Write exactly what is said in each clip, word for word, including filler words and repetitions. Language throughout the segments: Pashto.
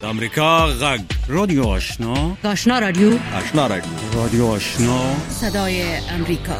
د امریکا غږ رادیو آشنا آشنا رادیو آشنا رادیو رادیو آشنا صدای امریکا.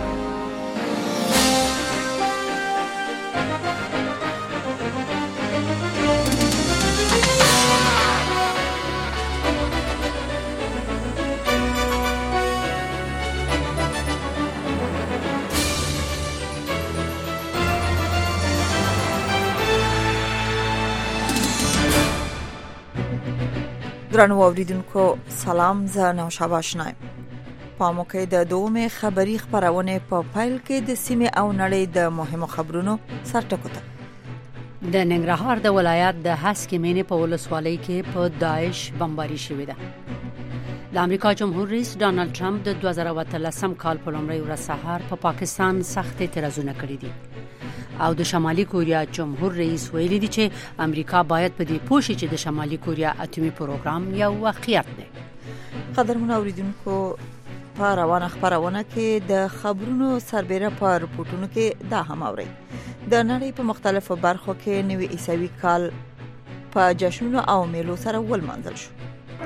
درنو اوریدونکو سلام، زه نوشابه آشنایم. په موقع د دومره خبری خبرونه په پایل کې د سیمه او نړۍ د مهمو خبرونو سرټکوته. د ننګرهار د ولایت د هسکې مینې په ولسوالۍ کې په داعش بمباري شوې ده. د امریکا جمهور رئیس ډانلډ ټرمپ د دوه زره اتلسم کال په لومړۍ ورځ سهار په پا پاکستان سخت اعتراضونه کړي دي او د شمالي کوریا جمهور رئیس ویلي دی چې امریکا باید په دې پوه شي چې د شمالي کوریا اټومي پروګرام یو واقعیت دی. قدرمن اوریدونکو، په روانه خبرونه کې د خبرونو سربېره په رپورټونو کې دا هم اوري. د نړۍ په مختلفو برخو کې نوې عیسوي کال په جشنونو او میلو سره ولمانځل شو.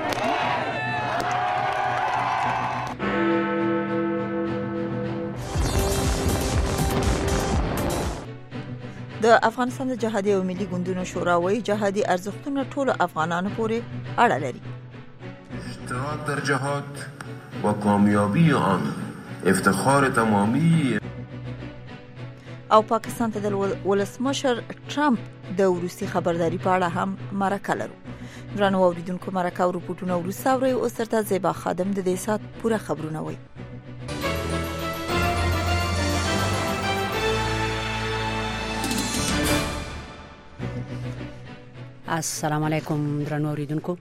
د افغانستان د جهادي او ملي ګوندونو شورا وايي جهادي ارزښتونه ټول افغانانو پورې اړه لري. اشتراک در جهاد و کامیابی آن افتخار تمامی. او پاکستان ته د ولسمشر ټرمپ د روسي خبرداري په اړه هم مرکه لرو. درنو اوریدونکو، مرکه او رپورټونه ورسره اوري او سرته زیبا خادم د دې سات پوره خبرونه وایي. السلام علیکم درنو اوریدونکو.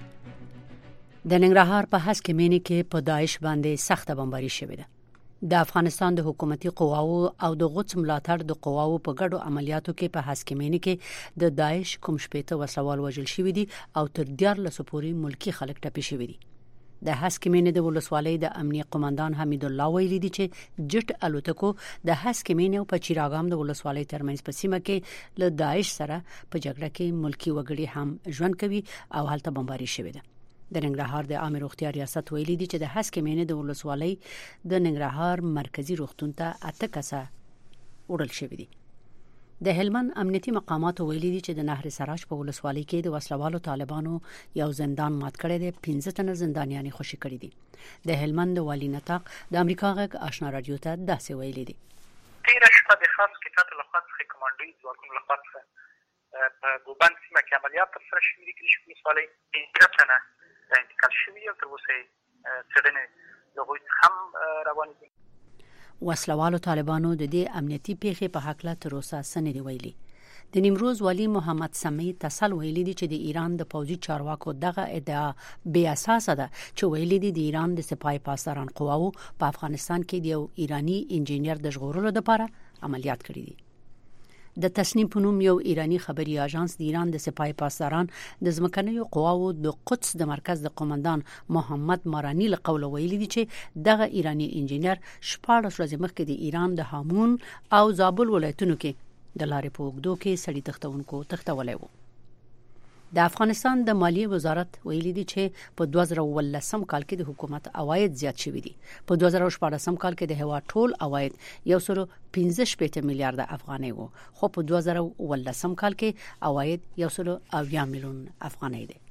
د ننګرهار په هسکې مینې کې په داعش باندې سخته بمباري شوې ده. د افغانستان د حکومتي قواو او د غوڅ ملاتړ د قواو په ګډو عملیاتو کې په هسکې مینې کې د داعش کوم شپېته وسوال وژل شوی دي او تر دیارلس پورې ملکی خلک ټپي شوی دي. د هسکې مینې د ولسوالۍ د امنیه قومندان حمید الله ویلي دي چې جټ الوتکو د هسکې مینې او په چیراګام د ولسوالۍ ترمنځ په سیمه کې له داعش سره په جګړه کې ملکی وګړي هم ژوند کوي او هلته بمباري شوې ده. د ننګرهار د عامه روغتیا ریاست ویلي دي چې د هسکې مینې د ولسوالۍ د ننګرهار مرکزی روغتون ته اته کسه وړل شوی دي. د هلمند امنیتي مقامات ویلي دي چې د نهر سراج په ولسوالۍ کې د وسلوالو طالبانو یو زندان مات کړی دی. پنځه تنه زندانیان خوشي کړي دي. د هلمند والی نطاق د امریکا غږ آشنا رادیو ته داسې ویلي دي: تیر شپه د خاص کتاب لخوا څخه کمانډوي ځواکونو لخوا څخه په ګوبند سیمه کې عملیات ترسره شوي دي. چې ولسوالۍ پنځه تنه انتقال شوي او تر اوسه څېړنې د هغوی هم روانې دي. وسلوالو طالبانو د دې امنیتي پیښې په حق تر اوسه څه نه دی ویلي. د نیمروز والی محمد سمیع تسل ویلي دي چې د ایران د پوځي چارواکو دغه ادعا بې اساسه ده چې ویلي دي د ایران د سپاه پاسداران قواو په افغانستان کې د یو ایرانی انجینر د ژغورلو لپاره عملیات کړي دي. د تصنیم په نوم یو ایرانی خبري اژانس د ایران د سپاه پاسداران د ځمکنیو قواو د قدس د مرکز د قومندان محمد مارانی له قوله ویلي دي چې دغه ایرانی انجینر شپاړس ورځې مخکې د ایران د هامون او زابل ولایتونو کې د لارې په اوږدو کې سړي تختونکو تختولی وو. د افغانستان د مالیې وزارت ویلي دي چې په دوه زره اوولسم کال کې د حکومت عواید زیات شوي دي. په دوه زره شپاړسم کال کې د هوا ټول عواید یو سل پنځه شپېته میلیارډ افغانۍ وو، خو په دوه زره اوولسم کال کې عواید یو سل اویا میلیون افغانۍ دي.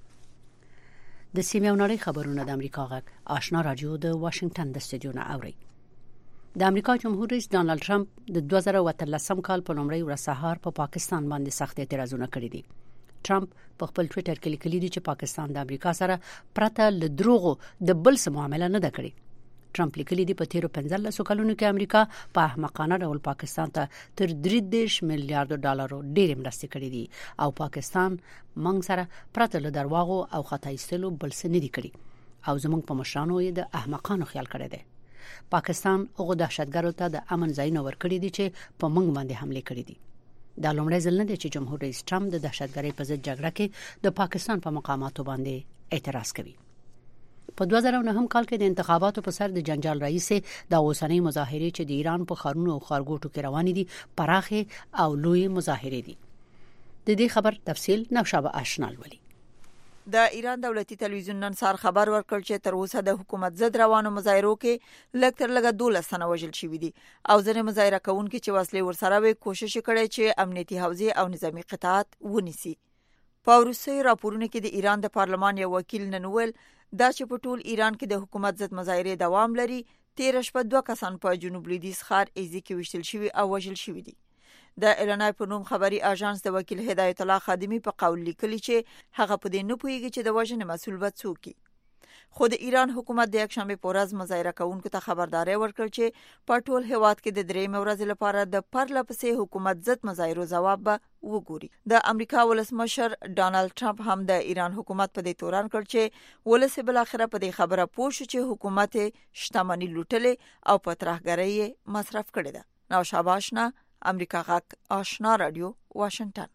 د سیمې او نړۍ خبرونه د امریکا غږ آشنا رادیو د واشنگټن د سټډیو نه اوري. د امریکا جمهور رئیس ډانلډ ټرمپ د دوه زره اتلسم کال په لومړۍ ورځ سهار په پا پاکستان باندې سخت اعتراضونه کړي دي. ټرمپ په خپل ټوئیټر کې لیکلي دي چې پاکستان د امریکا سره پرته له دروغو د بل څه معامله نه ده کړې. ټرمپ لیکلي دي په تیرو پنځلسو کلونو کې امریکا په احمقانه ډول پاکستان ته تر درې دېرش میلیارډ ډالرو ډېرې مرستې کړې دي او پاکستان موږ سره پرته له درواغو او خطا ایستلو بل څه نه دي کړي او زموږ په مشرانو یې د احمقانو خیال کړی دی. پاکستان هغه دهشتګرو ته د امن ځایونه ورکړي دي چې په موږ باندې حمله کړې دي. دا لومړی ځل نه دی چې جمهور رئیس ټرمپ د دهشتګرۍ په ضد جګړه کې د پاکستان په مقاماتو باندې اعتراض کوي. په دوه زره نهم کال کې د انتخاباتو په سر د جنجال رئیس د اوسنۍ مظاهرې چې د ایران په خارونو او خارګوټو کې روانې دي پراخه او لوی مظاهرې دي. د دې خبر تفصیل نوشابه آشنا ولي. د ایران دولتي تلویزیون نن سهار خبر ورکړ چې تر اوسه د حکومت ضد روانو مظاهرو کې لږ تر لږه دولس تنه وژل شوي دي او ځینې مظاهره کوونکي چې وسلې ورسره وي کوشش کړی چې امنیتي حوزې او نظامی قطاعات ونیسي. په وروستیو راپورونو کې د ایران د پارلمان یو وکیل نن ویل دا چې په ټول ایران کې د حکومت ضد مظاهرې دوام لري. تیر شپه دوه کسان په جنوب لویدیځ ښار ایزي کې وشتل شوي او وژل شوي دي. د ایلانای په نوم خبري اژانس د وکیل هدایت الله خادمی په قول لیکلي چې هغه په دې نه پوهیږي چې د وژنې مسؤل به څوک وي. خو د ایران حکومت د یکشنبه په ورځ مظاهره کوونکو ته خبرداري ورکړ چې په ټول هیواد کې د درې ورځې لپاره د پرله پسې حکومت ضد مظاهرو جواب به وګوري. د امریکا ولسمشر ډانلډ ټرمپ هم د ایران حکومت په دې تورن کړ چې ولس بل اخره په دې خبره پوه شو چې حکومت شتمنۍ لوټلې او په ترهګرۍ مصرف کړي ده. نو شاباشنا امریکا غاک آشنا رادیو واشنگټن.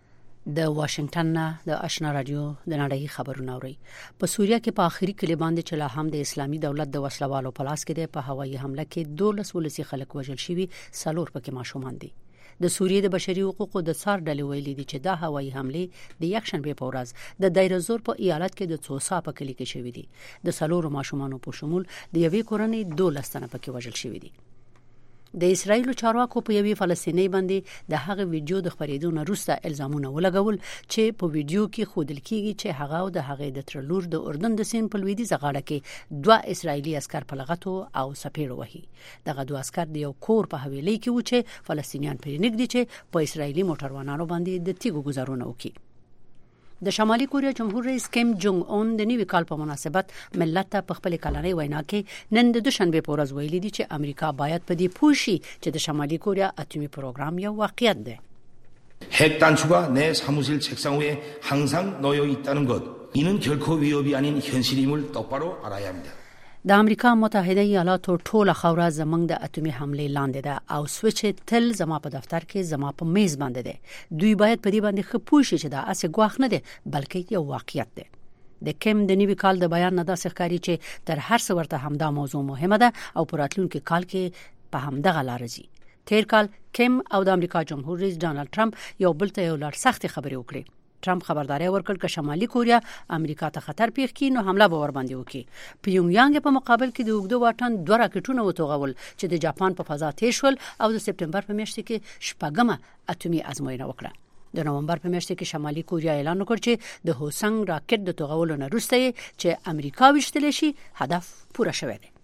د واشنگټن نه د آشنا رادیو د نړۍ خبرونه اوري. په سوریه کې په آخري کلی باندې چې لا هم د اسلامي دولت د وسلوالو په لاس کې ده په هوایي حمله کې دولس ولسی خلک وژل شوي، څلور پکې ماشومان دي. د سوریې د بشري حقوقو د څار ډلې ویلي دي چې دا هوایي حمله د یکشنبه په ورځ د دایرزور په ایالت کې د څوسا په کلی کې شوې دي. د څلورو ماشومانو په شمول د یوې کورنۍ دولس تنه پکې وژل شوي دي. د اسرایل چارواکو په یوې فلسطیني باندې د هغه ویډیو د خبرېدو نه وروسته الزامونه ولګول چې په ویډیو کې ښودل کیږي چې هغه او د هغې د ترلور د اردن د سین په لویدیځه غاړه کې دوه اسرایلی عسكر په لغتو او سپېړو وهي. دغه دوه عسكر د یو کور په حویلۍ کې و چې فلسطینیان پرې نږدې چې په اسرایلی موټروانانو باندې د تیګو گزارونه وکړي. د شمالي کوریا جمهور رئیس کیم جونګ اون د نوي کال په مناسبت ملت ته په خپل کلنۍ وینا کې نن د دوشنبه په ورځ ویلي دي چې امریکا باید په دې پوه شي چې د شمالي کوریا اتمی پروګرام یو واقعیت دی. 핵 단추가 내 사무실 책상 위에 항상 놓여 있다는 것, 이는 결코 위협이 아닌 현실임을 똑바로 알아야 합니다. د امریکا متحده ایالاتو ټوله خوره زمنګ د اتمی حمله لاندې ده او سویچ تل زما په دفتر کې زما په میز باندې ده. دوی باید په دې باندې خپوي شي چې دا اسه ګواخ نه ده بلکې یو واقعیت ده. د کیم د نیوي کال د بیان نه داسې ښکاري چې تر هر څه ورته همدا موضوع مهمه ده او په راتلونکي کال کې په همدغه لار ځي. تیر کال کیم او د امریکا جمهور رئیس ډانلډ ټرمپ یو بل ته یو لړ سخت خبرې وکړې. ټرمپ خبرداري ورکړ چې شمالي کوریا امریکا ته خطر پیښ کړي نو حمله به ور باندې وکړي. پیونګ یانګ په مقابل کې د اوږدو واټن دوه راکټونه وتوغول چې د جاپان په فضا تیر شول او د سپټمبر په میاشت کې شپږمه اتمی ازموینه وکړه. د نومبر په میاشت کې شمالي کوریا اعلان وکړ چې د هوسنګ راکټ د توغولو نه وروسته چې امریکا وشتل شي هدف پوره شوی دی.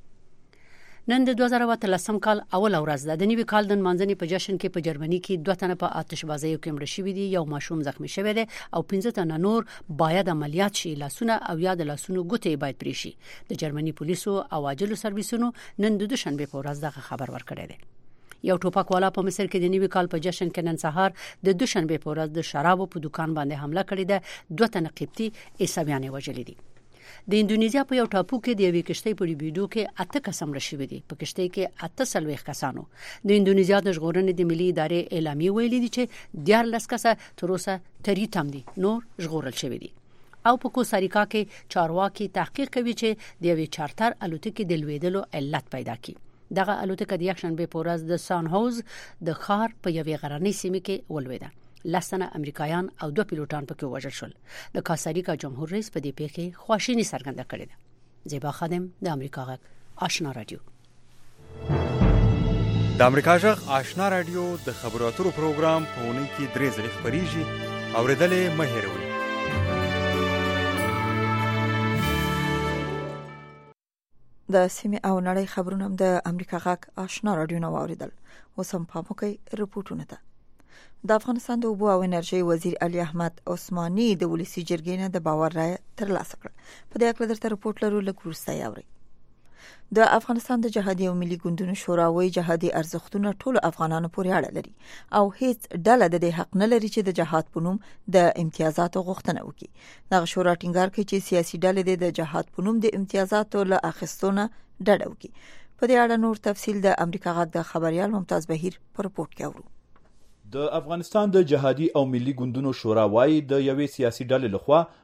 نن د دوه زره اتلسم کال اول ورځ ده. د نوي کال د منځني په جشن کې په جرمني کې دوه تنه په آتشبازۍ کې مړ شوي دي، یو ماشوم زخمی شوی دی او پنځه تنه نور باید عملیات شي. لاسونه او یا د لاسونو ګوتې باید پرې شي. د جرمني پولیسو او عاجلو سرویسونو نن د دوشنبه په ورځ دغه خبر ورکړی دی. یو ټوپک والا په مصر کې د نوي کال په جشن کې نن سهار د دوشنبه په ورځ د شرابو په دکان باندې حمله کړې ده. دوه تنه قبطي عیسویان وژلي دي. د اندونیزیا په یو ټاپو کې د یوې کشتۍ په ډوبېدو کې اته کسان مړه شوي دي. په کشتۍ کې اته څلوېښت کسانو. د اندونیزیا د ژغورنې د ملي ادارې اعلامیه ویلي دي چې دیارلس کسه تر اوسه تری تم دي نور ژغورل شوي دي. او په کوستاریکا کې چارواکي تحقیق کوي چې د یوې چارتر الوتکې د لوېدلو علت پیدا کړي. دغه الوتکه د یکشنبه په ورځ د سان هوز د ښار په یوې غرنۍ سیمه کې ولوېده. لسنه امریکایان او دوه پیلوټان پکې وژل شول. د کوستاریکا جمهور رئیس په دې پیښه خواشینی څرګنده کړې ده. زیبا خادم د امریکا غږ آشنا رادیو. د امریکا غږ آشنا رادیو د خبرو اترو پروګرام په اونۍ کې درې ځله خبريږي. اوریدلې مه هېروئ. د سیمه او نړۍ خبرونه د امریکا غږ آشنا رادیو نو اوریدل. اوسم په موکي رپورټونه ده. د افغانستان د اوبو او انرژي وزیر علي احمد عثماني د ولسی جرګې نه د باور رائے ترلاسه کړ. په دې اړه درته رپورټ لرو لکه ورسته یاوري. د افغانستان د جهادي او ملي ګوندونو شورا وایي جهادي ارزښتونه ټول افغانانو پورې اړه لري او هیڅ ډله د دې حق نه لري چې د جهاد په نوم د امتیازاتو غوښتنه وکړي. دغه شورا ټینګار کوي چې سیاسي ډلې د جهاد په نوم د امتیازاتو له اخیستونه ډډه وکړي. په دې اړه نور تفصیل د امریکا غږ د خبريال ممتاز بهیر په رپورټ کې اورو. د افغانستان د جهادي او ملي ګوندونو شورا وايي د یوې سیاسي ډلې لخوا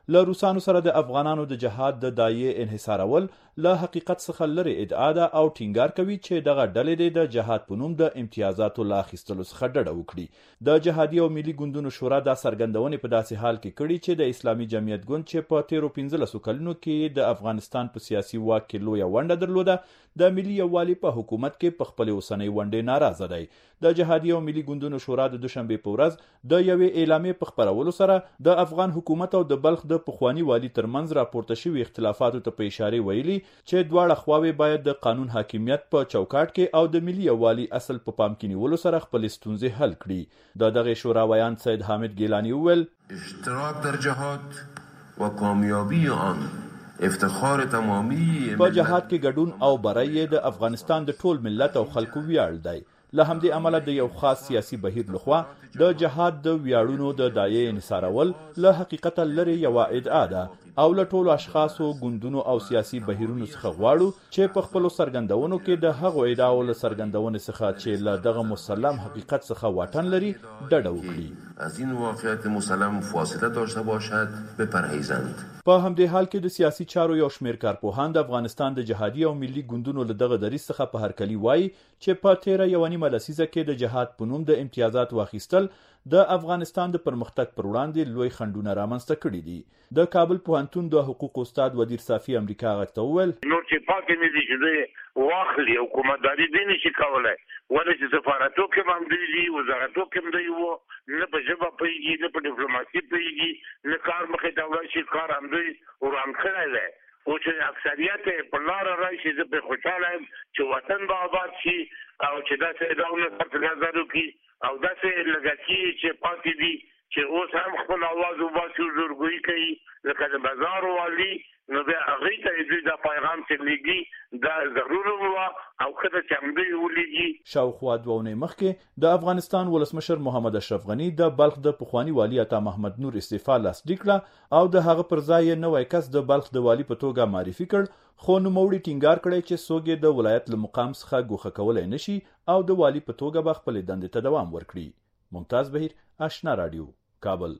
له روسانو سره د افغانانو د جهاد د دایې انحصارول له حقیقت څخه لري ادعا ده او ټینګار کوي چې دغه ډلې د جهاد په نوم د امتیازاتو لا اخیستلو څخه ډډه وکړي. د جهادي او ملي ګوندونو شورا دا څرګندونې په داسې حال کې کړي چې د اسلامي جمعیت ګوند چې په تیرو پنځلسو کلونو کې د افغانستان په سیاسي واک کې لویه ونډه درلوده د ملي یووالي په حکومت کې په خپلې اوسنۍ ونډې ناراضه دی. د جهادي او ملي ګوندونو شورا د دوشنبې په ورځ د یوې اعلامیې په خپرولو سره د افغان حکومت او د بلخ د پخواني والي ترمنځ راپورته شوي اختلافاتو ته په اشاره ویلي چې دواړه خواوې باید د قانون حاکمیت په چوکاټ کې او د ملي یووالي اصل په پام کې نیولو سره خپلې ستونزې حل کړي. د دغه شورا ویان سید حامد ګیلانی وویل اشتراک در جهاد و کامیابی آن افتخار تمامی په جهاد کې ګډون او بری د افغانستان د ټول ملت او خلکو ویاړ دی. له همدې امله د یو خاص سیاسي بهیر لخوا د جهاد د ویاړونو د دایې انحصارول له حقیقت لري یوه ادعا ده او له ټولو اشخاصو ګوندونو او سیاسي بهیرونو څخه غواړو چې په خپلو څرګندونو کې د هغو ادعاو له څرګندونې څخه چې له دغه مسلم حقیقت څخه واټن لري ډډه وکړي. از این واقعیت مسلم فاصله داشته باشد بپرهیزند. په همدې حال کې د سیاسي چارو یو شمېر کارپوهان د افغانستان د جهادي او ملي ګوندونو له دغه دریځ څخه په هرکلي وایي چې په تیره یوه نیمه لسیزه کې د جهاد په نوم د امتیازات واخیستل د افغانستان د پرمختګ پر وړاندې لوی خنډونه رامنځته کړي دي. د کابل پوهنتون د حقوقو استاد ودیر صافي امریکا غږ ته وویل نور چې پاکې نه دي چې واخلي او حکومتداري دې نشي کولی ولې چې سفارتو کې هم دی دي وزارتو کې هم دی وو نه په ژبه پوهېږي نه په ډیپلوماسي پوهېږي نه کار مخې ته وړی شي کار هم دوی وران کړی دی او چې اکثریت په لاره راشي زه پرې خوشحاله یم چې وطن به آباد شي او چې داسې ادعاونه صرف نظر وکړي او داسې لږکي چې پاتې دي چې اوس هم خپل اواز وباسي او زورګویي کوي لکه د بازار والي نو بیا هغوی ته دوی دا پیغام چې لیږي دا ضرور وه او ښه ده چې همدوی ولیږي. شاوخوا دوه اونۍ مخکې د افغانستان ولسمشر محمد اشرف غني د بلخ د پخواني والي عطا محمد نور استعفا لاسلیک کړه او د هغه پر ځای یې نوی کس د بلخ د والي په توګه معرفي کړ خو نوموړي ټینګار کړی چې څوک یې د ولایت له مقام څخه ګوښه کولی نشي او د والي په توګه به خپلې دندې ته دوام ورکړي. ممتاز بهیر، آشنا رادیو، کابل.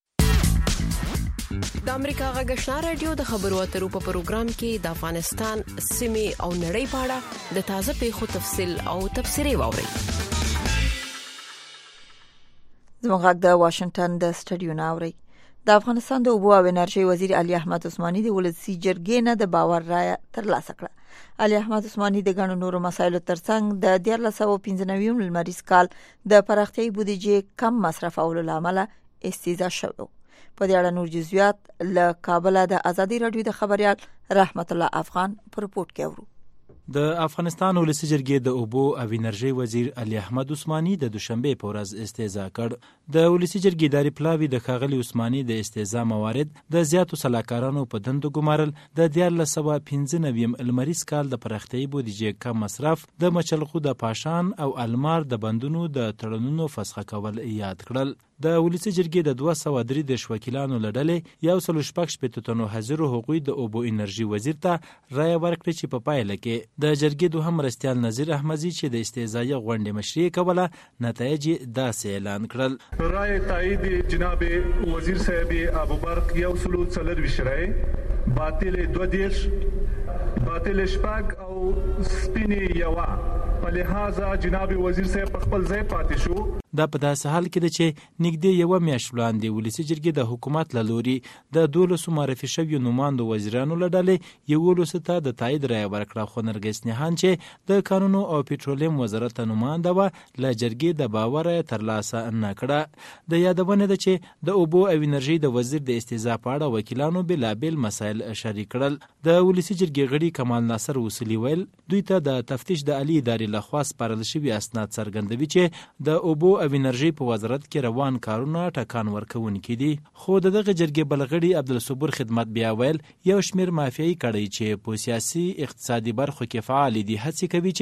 د امریکا غږ آشنا رادیو د خبرو اترو په پروګرام کې د افغانستان سیمې او نړۍ په اړه د تازه پیښو تفصیل او تبصرې واورئ. زموږ غږ د واشنگټن د سټډیو نه اورئ. د افغانستان د اوبو او انرژي وزیر علي احمد عثماني د ولسی جرګې نه د باور رایه ترلاسه کړه. علي احمد عثماني د ګڼو نورو مسایلو ترڅنګ د دیارلس سوه پنځه نوي لمریز کال د پراختیايي بودیجې کم مصرفولو له امله استیضاح شوی. په دې اړه نور جزئیات له کابل د ازادي رادیو د خبريال رحمت الله افغان پر رپورت کې اورو. د افغانستان ولسی جرګې د اوبو او انرژي وزیر علي احمد عثماني د دوشنبه په ورځ استیضاح کړ. د ولسی جرګې داري پلاوی د ښاغلي عثماني د استیضاح موارد د زیاتو سلاکارانو په دندو ګمارل د دیارلس سوه پنځه نوي لمریز کال د پراختیايي بودیجې کم مصرف د مچلغو د پاشان او المار د بندونو د تړونونو فسخه کول یاد کړل. د ولسی جرګې د دوه سوه درې دېرش وکیلانو له ډلې یو سل شپږ شپېته تنو حاضرو هغوی د اوبو انرژي وزیر ته رایه ورکړه چې په پایله کې د جرګې دوهم مرستیال نظیر احمدي چې د استیضاحي غونډې مشري کوله نتایج داسې اعلان کړل. رایه تایید جناب وزیر صاحب ابوبرق یو سل څلرویشت رایه باطل دوه دېرش باطل شپږ او سپینې یوه په لحاظه جناب وزیر صاحب په خپل ځای پاتې شو. دا په داسې حال کې ده چې نږدې یوه میاشت وړاندې ولسي جرګې د حکومت له لوري د دولسو معرفي شویو نوماندو وزیرانو له ډلې یولسو ته د تایید رایه ورکړه خو نرګس نهان چې د کانونو او پټرولیم وزارت نومانده وه له جرګې د باور رایه ترلاسه نه کړه. د یادونه ده چې د اوبو او انرژي د وزیر د استیضاح په اړه وکیلانو بېلابېل مسایل شریک کړل. د ولسي جرګې غړي کمال ناصر وسلي ویل دوی ته د تفتیش د عالي ادارې لخوا سپارل شوي اسناد څرګندوي چې د اوبو او انرژي په وزارت کې روان کارونه ټکان ورکوونکي دي. خو د دغه جرګې بلغړي عبدالصبور خدمت بیا ویل یو شمېر مافیایي کړۍ چې په سیاسي اقتصادي برخو کې فعال دي هڅې کوي چې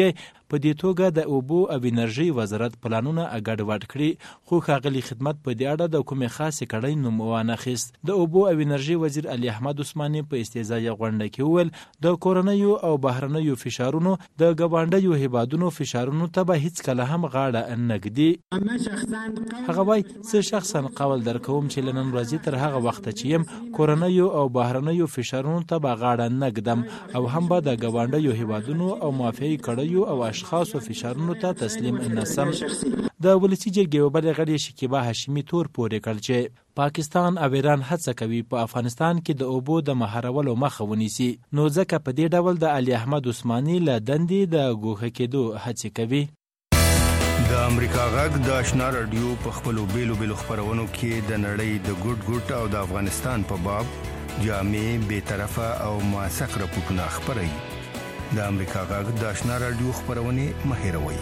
په دې توګه د اوبو او انرژي وزارت پلانونه اګډوډ کړي، خو ښاغلي خدمت په دې اړه د کومې خاصې کړۍ نوم وانخیست. د اوبو او انرژي وزیر علي احمد عثماني په استیزایي غونډه کې وویل د کورنیو او بهرنیو فشارونو د ګاونډیو هیوادونو فشارونو ته به هیڅ کله هم غاړه نه ږدي. هغه وایي زه شخصا قول درکوم چې له نن ورځې تر هغه وخته چې یم کورنیو او بهرنیو فشارونو ته به غاړه نه ږدم او هم به د ګاونډیو هیوادونو او مافیایي کړیو او اشخاصو فشارونو ته تسلیم نه سم. د ولسي جرګې یوه بلې غړي شکیبا هاشمي تور پورې کړ چې پاکستان او ایران هڅه کوي په افغانستان کې د اوبو د مهارولو مخه ونیسي، نو ځکه په دې ډول د علي احمد عثماني له دندې د ګوښه کېدو هڅې کوي. د امریکا غږ د آشنا رادیو په خپلو بیلو بیلو خپرونو کې د نړۍ د ګوټ ګوټ او د افغانستان په باب جامع، بے طرفه او موثق راپورټونه خپروي. د امریکا غږ د آشنا رادیو خپرونې مه هېروئ.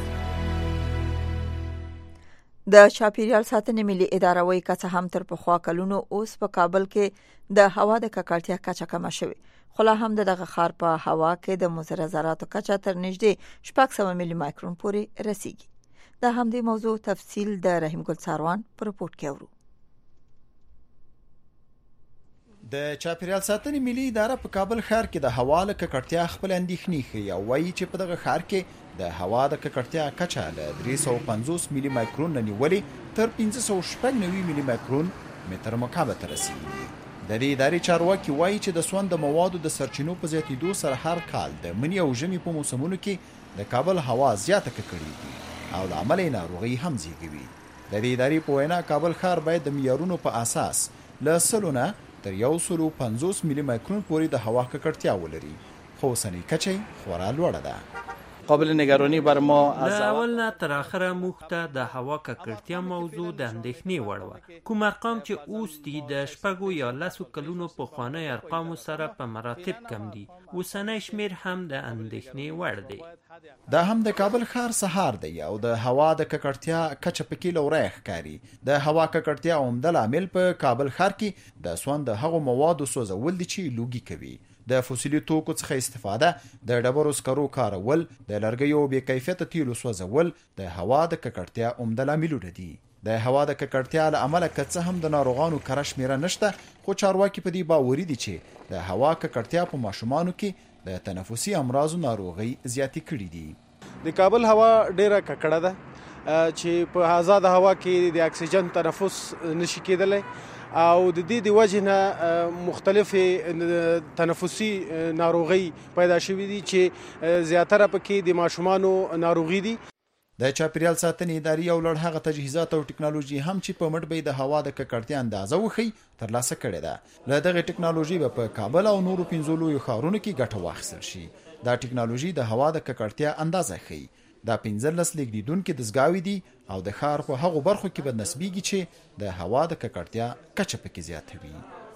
د چاپیریال ساتنې ملي اداره وایي که څه هم تر پخوا کلونو اوس په کابل کې د هوا د ککړتیا کچه کمه شوې، خو لا هم د دغه ښار په هوا کې د مضره ذراتو کچه تر نږدې شپږ سوه ملي مایکرون پورې رسیږي. د همدې موضوع تفصیل د رحیم ګل څاروان په رپورټ کې اورو. د چاپیریال ساتنې ملي اداره په کابل ښار کې د هوا له ککړتیا خپل اندېښنې ښیي او وایي چې په دغه ښار کې د هوا د ککړتیا کچه له درې سوه پنځوس ملي مایکرون نه نیولې تر پنځه سوه شپږ نوي ملي مایکرون متر مکعب ته رسیږي. د دې ادارې چارواکي وایي چې د سون د موادو د سرچینو په زیاتېدو سره هر کال د مني او ژمي په موسمونو کې د کابل هوا زیاته ککړېږي او له امله یې ناروغي هم زیږوي. د دې ادارې په وینا کابل ښار باید د معیارونو په اساس له سلو نه تر یو سلو پنځوس ملي مایکرون پورې د هوا ککړتیا ولري، خو اوسنۍ کچه یې خورا لوړه ده. قابل نگرانی بر ما از اول نه تر اخره موږ ته د هوا ککړتیا موضوع د اندېښنې وړ وه. کوم ارقام چې اوس دي د شپږو یا لسو کلونو پخواني ارقامو سره په مراتب کم دي. اوسنی شمیر هم د اندېښنې وړ دی. دا هم د کابل ښار سهار دی او د هوا د ککړتیا کچه پکې لوړی ښکاري. د هوا ککړتیا عمده لامل په کابل ښار کې د سون د هغو موادو سوځول دي چې لوګي کوي، د فوسیلي توکو څخه استفاده، د ډبرو سکرو کارول، د لرګیو بې کیفیته تیلو سوځول د هوا د ککړتیا عمده لاملونه دي. د هوا د ککړتیا له امله که څه هم د ناروغانو کره شمیره نشته، خو چارواکي په دې باوري دي چې د هوا ککړتیا په ماشومانو کې د تنفسي امراضو ناروغي زیاتې کړي دي. د کابل هوا ډیره ککړه ده چې په آزاد هوا کې د اکسیجن تنفس نشي کېدلی او د دې د وجه نه مختلفې تنفسي ناروغي پیدا شوې دي چې زیاتره پکې د ماشومانو ناروغي دي. د چاپیریال ساتنې ادارې یو لړ هغه تجهیزات او ټکنالوژي هم چې په مټ به د هوا د ککړتیا اندازه وښیي ترلاسه کړې ده. له دغه ټکنالوژي به په کابل او نورو پنځو لویو ښارونو کې ګټه واخیستل شي. دا ټکنالوژي د هوا د ککړتیا اندازه ښیي. دا پنځلس لیږدونکي دستګاوې دي او د ښار په هغو برخو کې به نسبیږي چې د هوا د ککړتیا کچه پکې زیاتوي.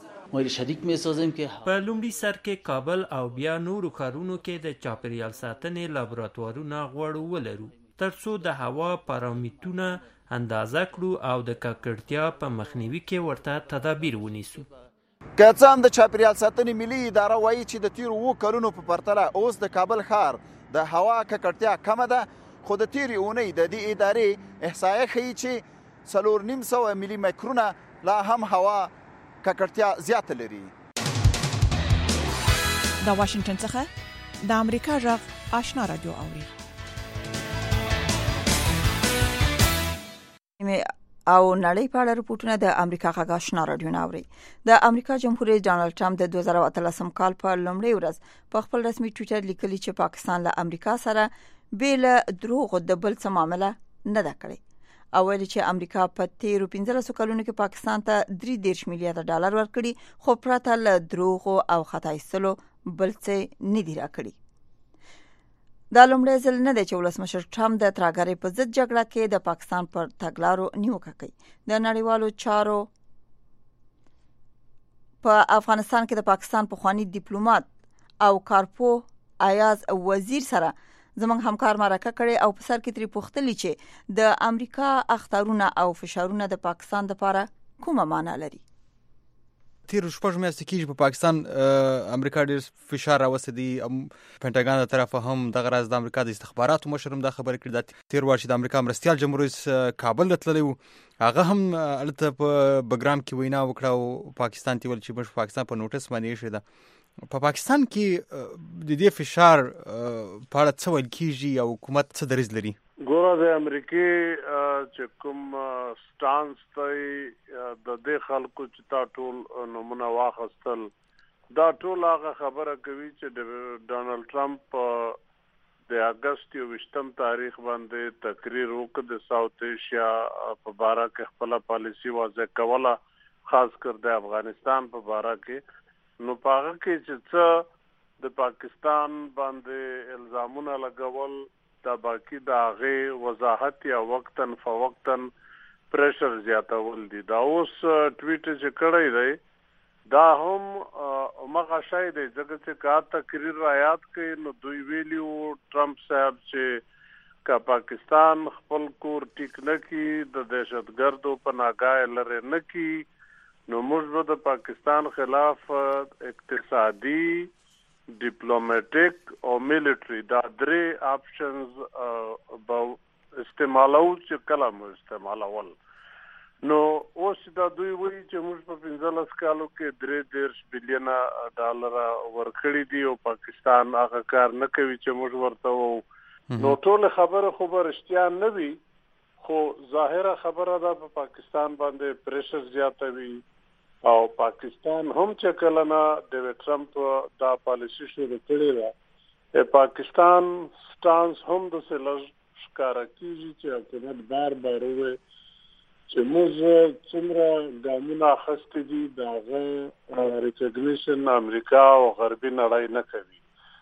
په لومړي سر کې کابل او بیا نورو ښارونو کې د چاپیریال ساتنې لابراتوارونه غواړو ولرو ترڅو د هوا پارامترونه اندازه کړو او د ککړتیا په مخنیوي کې ورته تدابیر ونیسو. که څه هم د چاپیریال ساتنې ملي اداره وایي چې د تیرو اووه کلونو په پرتله اوس د کابل ښار د هوا ککړتیا کمه ده، خو د تیرې اونۍ د دې ادارې احصایه ښیي چې څلور نیم سوه ملي مایکرونه لا هم هوا ککړتیا زیاته لري. د واشنگټن څخه د امریکا غږ آشنا رادیو اوري. او نړۍ په اړه رپورټونه د امریکا غږ آشنا رادیو ناوړي. د امریکا جمهور رئیس ډانلډ ټرمپ د دوه زره اتلسم کال په لومړۍ ورځ په خپل رسمي ټوئیټر لیکلي چې پاکستان له امریکا سره بیل دروغ د بل څه معامله نه ده کړې. او ویلي چې امریکا په تیرو پنځلسو کلونو کې پاکستان ته درې دېرش میلیارډ ډالر ورکړي، خو پرته له دروغ او خطا ایستلو بل څه نه دي راکړي. دا لومړی ځل نه دی چې ولسمشر ټرمپ د ترهګرۍ په ضد جګړه کې د پاکستان پر تګلارو نیوکه کوي. د نړیوالو چارو په افغانستان کې د پاکستان پخوانی ډیپلوماټ او کارپو ایاز وزیر سره زموږ همکار مرکه کړې او په سر کې ترې پوښتلي چې د امریکا اخطارونه او فشارونه د پاکستان لپاره کومه معنا لري. تیر شپږ میاشتې کېږي په پاکستان امریکا ډېر فشار راوستی دی. پنټاګان د طرفه هم دغه راز د امریکا د استخباراتو مشر هم دا خبرې کړې ده. تیر وار چې د امریکا مرستیال جمهور رئیس کابل ته تللی و هغه هم هلته په بګرام کې وینا وکړه او پاکستان ته ویل چې موږ پاکستان په نوټس باندې ایښې ده. په پاکستان کې د دې فشار په اړه څه ویل کېږي او حکومت څه دریځ لري؟ ګوره د امریکې چې کوم سټانس دی د دې خلکو چې تا ټول نمونه واخیستل دا ټول هغه خبره کوي چې ډونالډ ټرمپ د اګست یوویشتم تاریخ باندې تقریر وکړ د ساوث ایشیا په باره کې خپله پالیسي واضح کوله، خاص کر د افغانستان په باره کې. نو په هغه کې چې څه د پاکستان باندې الزامونه لګول دا باقی د هغې وضاحت یا وقتاً فوقتاً پریشر زیاتول دي. دا اوس ټویټ چې کړی دی دا هم مغه شای دی ځکه چې کا تقریر را یاد کړي نو دوی ویلیو ټرمپ صاحب چې کا پاکستان خپل کور ټیک نه کړي د دهشتګردو په ناګاه لرې نه کړي نو موږ به د پاکستان خلاف اقتصادي ډیپلوماټیک او ملټری دا درې آپشنز به استعمالو چې کله مو استعمالول. نو اوس دا دوی وایي چې موږ په پنځلس کالو کې درې دېرش بلیونه ډالره ورکړي دي او پاکستان هغه کار نه کوي چې موږ ورته وو. نو ټول خبره خو به رښتیا نه وي خو ظاهره خبره ده په پاکستان باندې پریشر زیاتوي او پاکستان هم چې کله نه د ټرمپ دا پالیسی شروع کړې ده پاکستان سټانس هم د سلج ښکارا کیږي چې حکومت بار بار وایي چې موږ څومره ګامونه اخیستي دي د هغه ریکګنیشن امریکا او غربي نړۍ نه کوي.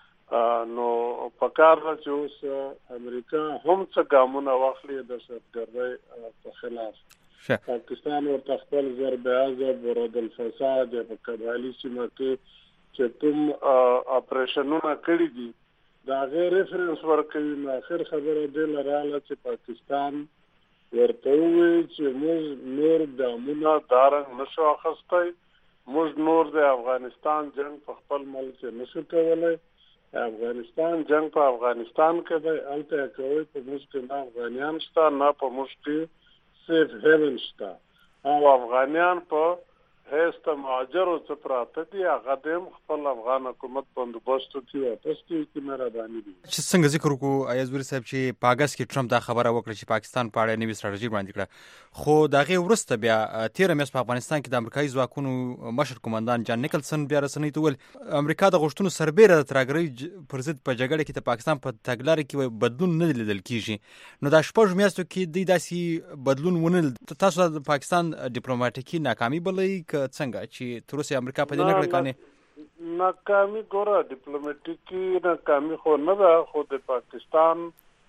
نو په کار ده چې اوس امریکا هم څه ګامونه واخلي د دهشتګردۍ په خلاف. پاکستان ورته خپل ضرب عضب ورد الفساد یا په قبایلي سیمه کې چې کوم اپریشنونه کړي دي دا غیر ریفرنس ورکوي. نو اخر خبره دې لراله چې پاکستان ورته وایي چې موږ نور ګامونه دارنګ نشو اخیستی، موږ نور د افغانستان جنگ په خپل ملک کې نشو کولی. افغانستان جنگ په افغانستان کې دی، هلته یې کوئ په موږ کې نه افغانیان شته نه په موږ کې سیف هیون شته او افغانیان په هیڅ ته مهاجرو څه پراته دي هغه دیم خپل افغان حکومت بندوبستو کې واپس کوي چې مهرباني دي. چې څنګه ذکر وکړو ایازوري صاحب چې په اګست کې ټرمپ دا خبره وکړه چې پاکستان په اړه نوې ستراتیژي وړاندې کړه خو د هغې وروسته بیا تېره میاشت په افغانستان کې د امریکایي ځواکونو مشر قومندان جان نیکلسن بیا رسنیو ته وویل امریکا د غوښتنو سربیره د ترهګرۍ پر ضد په جګړه کې د پاکستان په تګلاره کې بدلون نه لیدل کېږي. نو دا شپږ میاشتو کې دوی داسې بدلون ونه لید. تاسو د پاکستان ډیپلوماټیکي ناکامي بلئ که څنګه چې تر اوسه امریکا په دې نه کړې کانې؟ ناکامي ګوره ډیپلوماټیکي ناکامي خو نه ده خو د پاکستان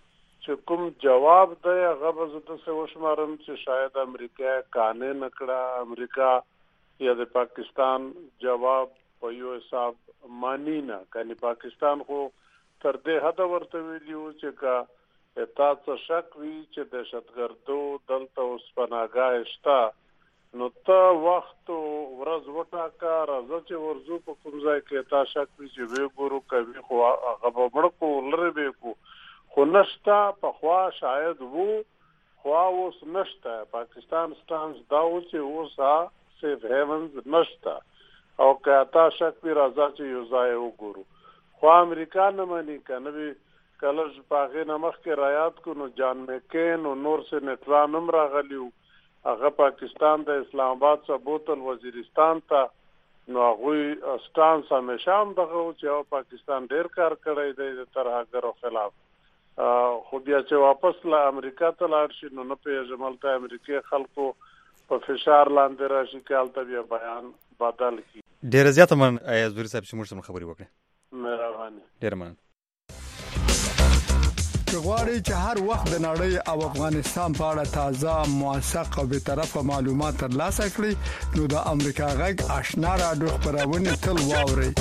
چې کوم جواب دی هغه به زه داسې وشمارم چې شاید امریکا قانع نه کړه، امریکا یا د پاکستان جواب په یو حساب مانی نه. کنې پاکستان خو تر دې حده ورته ویلي وو چې که تا څه شک وي چې دهشتګردو دلته اوس پناهګاه شته نو ته وخت ورځ وټاکه راځه چې ورځو په کوم ځای کې تا شک وي چې وی ګورو کوي خو هغه به مړ کو لرې به کو خو نشته پخوا شاید وو خو اوس نشته. پاکستان سټانس دا و چې اوس سیف هیونز نشته او که تا شک وي راځه چې یو ځای وګورو خو امریکا نه مني. کنه وی کله چې په هغې نه مخکې رایاد کو نو جان میکین او نور سینټران هم راغلي وو هغه پاکستان د اسلام آباد څخه بوتل وزیرستان ته نو هغوی سټانس همیشه هم دغه و چې پاکستان ډېر کار کړی دی د ترهګرو خلاف. خو بیا چې واپس له امریکا ته لاړ شي نو نه پوهېږم هلته امریکې خلکو په فشار لاندې راشي که هلته بیا بیان بدل کړي. ډېره زیاته مننه ایازوري صاحب چې موږ سره خبرې وکړې. مهرباني. ډېره مننه. که غواړئ چې هر وخت د نړۍ او افغانستان په اړه تازه موثق او بیطرفه معلومات ترلاسه کړئ نو د امریکا غږ آشنا رادیو خپرونه تل واورئ.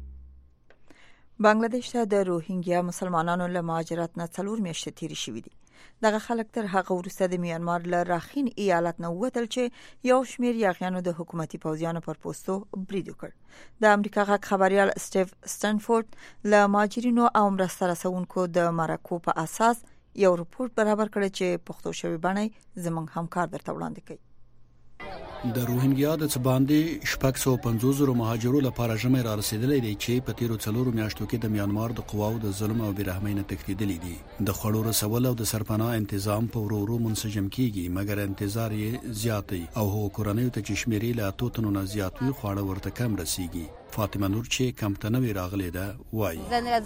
بنگلاديش ته د روهینګیا مسلمانانو له مهاجرت نه څلور میاشتې تیرې شوې دي. دغه خلک تر هغه وروسته د میانمار له راخین ایالت نه ووتل چې یو شمېر یاغیانو د حکومتي پوځیانو پر پوستو برید وکړ. د امریکا غږ خبريال سټیف سټنفورد له ماجرینو او مرسته رسونکو د مرکو په اساس یو رپورت برابر کړی چې پښتو شوی باندې زموږ همکار درته وړاندې کوي. د روهینګیا د څه باندې شپږ سوه پنځوس زره مهاجرو لپاره ژمی را رسیدلې دی چې په تیرو څلورو میاشتو کې د میانمار د قواو د ظلم او بېرحمۍ نه تښتېدلي دي. د خوړو رسول او د سرپناه تنظیم په ورو ورو منسجم کیږي، مګر انتظار یې زیات دی او هغو کورنیو ته چې شمیرې له اتو تنو نه زیات وي خواړه ورته کم رسیږي. فاطمه نور چې کمپټنوي راغلې ده وایي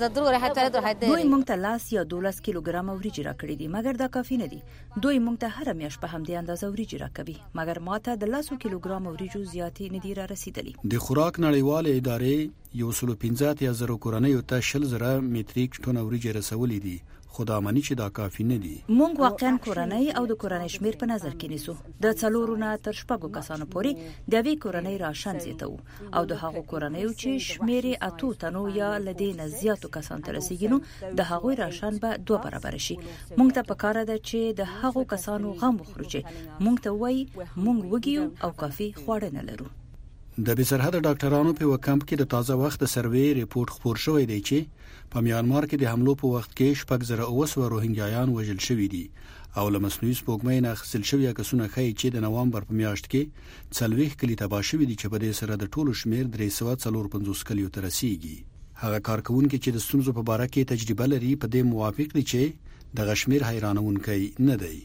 دوی مونږ ته لاس یا دولس کیلوګرام وریجې راکړي دي، مګر دا کافي نه دي. دوی مونږ ته هر میاشت په همدې اندازه وریجې راکوي، مګر ماته د لاسو کیلوګرام وریجو زیاتې نه دي را رسیدلي. د خوراک نړیواله ادارې یو سل پنځه اتیا زره کورنیو ته شل زره متریک ټن وریجې رسولې دي، خو دا معنی چې دا کافي نه دي. مونږ واقعا کورنۍ او د کورنۍ شمیر په نظر کې نیسو. د څلورو نه تر شپږو کسانو پورې د وی کورنۍ راشن زیاتو او د هغو کورنۍ چې شمیر اتو تنو یا لدې نه زیاتو کسان تر رسیدنو د هغوی راشن به دوه برابر شي. مونږ ته پکاره ده چې د هغو کسانو غم وخورو چې مونږ ته وایي مونږ وګیو او کافي خواړه نه لرو. د بسرحد ډاکټرانو په وکمپ کې د تازه وخت سروې ریپورت خبر شوی دی چې په میانمار کې د حملو په وخت کې شپږ زره اوه سوه روهینګیایان وژل شوي دي او له مصنوعي سپوږمۍ نه اخیستل شوي عکسونه ښیي چې د نوامبر په میاشت کې څلوېښت کلي تباه شوي دي چې په دې سره د ټولو شمېر درې سوه څلور پنځوس کلیو ته رسیږي. هغه کارکوونکي چې د ستونزو په باره کې تجربه لري په دې موافق دي چې دغه شمېر حیرانونکی نه دی.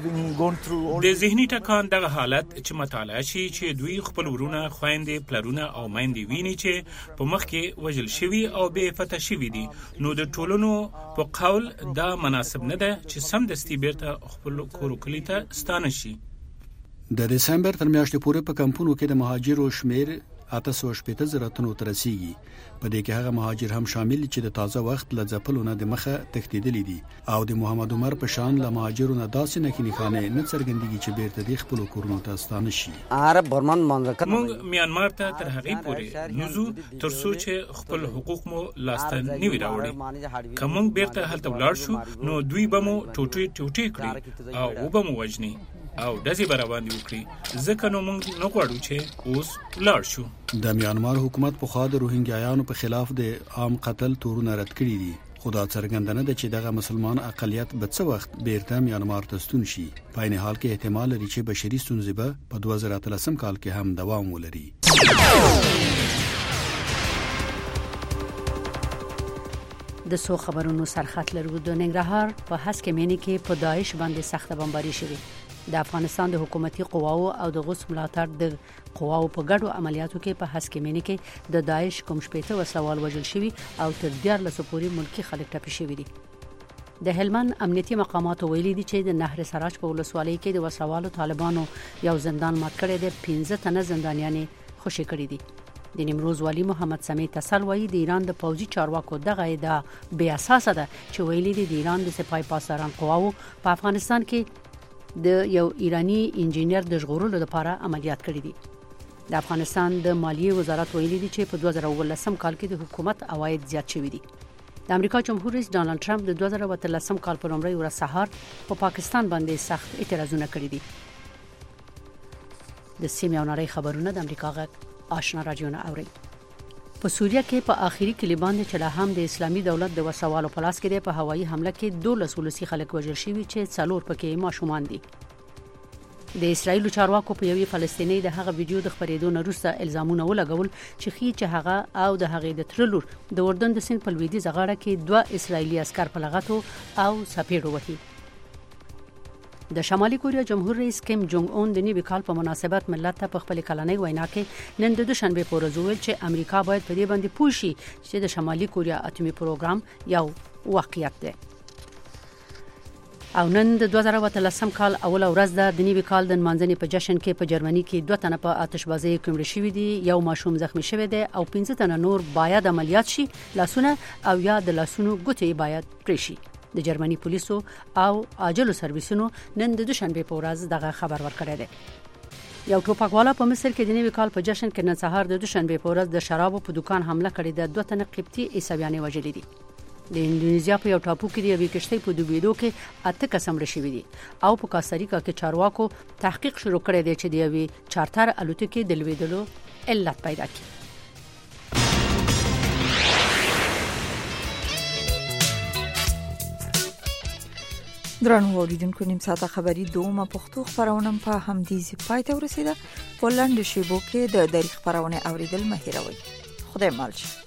د ذهني ټکان دغه حالت چې مطالعه شي چې دوی خپل ورونه، خويندې، پلرونه او میندې ویني چې په مخ کې وژل شوي او بې فتح شوي دي، نو د ټولنو په قول دا مناسب نه ده چې سمدستي بیرته خپل کور کلی ته ستانه شي. د دسمبر تر میاشتې پورې په کمپونو کې د مهاجرو شمیر اته سوه شپېته زره تنو ته رسیږي. په دې کې هغه مهاجر هم شامل چې د تازه وخت له ځپلو نه د مخه تښتېدلي دي او د محمد عمر په شان له مهاجرو نه داسې نښې نښانې نه څرګندېږي چې بیرته د خپلو کورونو ته ستانه شي. موږ میانمار ته تر هغې پورې نوځو تر څو چې خپل حقوق مو لاسته نوي راوړي. که موږ بیرته هلته ولاړ شو نو دوی به مو ټوټې ټوټې کړي او وبه مو وژني او ډزې به راباندې وکړي، ځکه نو موږ نه غواړو چې اوس ولاړ شو. د میانمار حکومت په خوا د روهینګیایانو په خلاف د عام قتل تورونه رد کړي دي، خو دا څرګنده نه ده چې دغه مسلمان اقلیت به څه وخت بیرته میانمار ته ستون شي. په عین حال کې احتمال لري چې بشري ستونزې به په دوه زره اتلسم کال کې هم دوام ولري. د سو خبرونو سرخط لرو. د ننګرهار په هسکه مینی کې په داعش باندې سخت بمباري شوه. د افغانستان د حکومتي قواو او د غوث ملاتړ د قواو په ګډو عملیاتو کې په هسکه مینی کې د داعش کوم شپېته وسوال وژل شوی او تر دیارلس پورې ملکی خلک ټپي شوی دي. د هلمند امنیتي مقامات ویلي دي چې د نهر سراج په ولسوالۍ کې د وسوالو طالبانو یو زندان مات کړی دی، پنځه تنه زندانیان خوشي کړي دي. د نیمروز والی محمد سمیع تسل وایي د ایران د پوځي چارواکو دغه ادعا بې اساسه ده چې ویلي دي د ایران د سپاه پاسداران قواو په افغانستان کې د یو ایرانی انجینر د ژغورلو لپاره عملیات کړي دي. د افغانستان د مالیې وزارت ویلي دي چې په دوه زره اوولسم کال کې د حکومت عواید زیات شوي دي. د امریکا جمهور رئیس ډانلډ ټرمپ د دوه زره اتلسم کال په لومړۍ ورځ سهار په پاکستان باندې سخت اعتراضونه کړي دي. د سیمې او نړۍ خبرونه د امریکا غږ آشنا رادیو نه اوري. په سوریه کې په آخري کلی باندې چې لا هم د اسلامي دولت د وسوالو په لاس کې دی، په هوایي حمله کې دولس ولسی خلک وژل شوي چې څلور پکې ماشومان دي. د اسرایل چارواکو په یوې فلسطیني د هغه ویډیو د خبرېدو نه وروسته الزامونه ولګول چې خي چې هغه او د هغې د ترلور د اردن د سیند په لویدیځ غاړه کې دوه اسرایلی عسكر په لغتو او سپېړو وهي. د شمالي کوریا جمهور رئیس کیم جونګ اون د نوي کال په مناسبت ملت ته په خپل کلنۍ وینا کې نن د دوشنبه په ورځ ویل چې امریکا باید په دې باندې پوه شي چې د شمالي کوریا اټومي پروګرام یو واقعیت دی. او نن د دوه زره اتلسم کال اول ورځ ده. د نوي کال د منځنۍ په جشن کې په جرمني کې دوه تنه په آتشبازۍ کې مړه شوي دي، یو ماشوم زخمی شوی دی او پنځه تنه نور باید عملیات شي، لاسونه او یا د لاسونو ګوتې باید پرې شي. د جرمني پولیسو او عاجلو سرویسونو نن د دوشنبه په ورځ دغه خبر ورکړی دی. یو ټوپکوالا په مصر کې د نوي کال په جشن کې نن سهار د دوشنبه په ورځ د شرابو په دکان حمله کړې ده. دوه تنه قبطي عیسویان وژلي دي. د انډونیزیا په یو ټاپو کې د یوې کشتۍ په ډوبېدو کې اته کسان مړه شوي دي او په کاستاریکا کې چارواکو تحقیق شروع کړی دی چې د یوې چارتر الوتکې د لوېدلو علت پیدا کړي. درنو اوریدونکو نیم ساعته خبری دومه پښتو خبرونه په همدې ځای پای ته ورسیده. په لاندې شیبو کې د تاریخ خبرونه اوریدل مه هیروئ. خدای مالشه.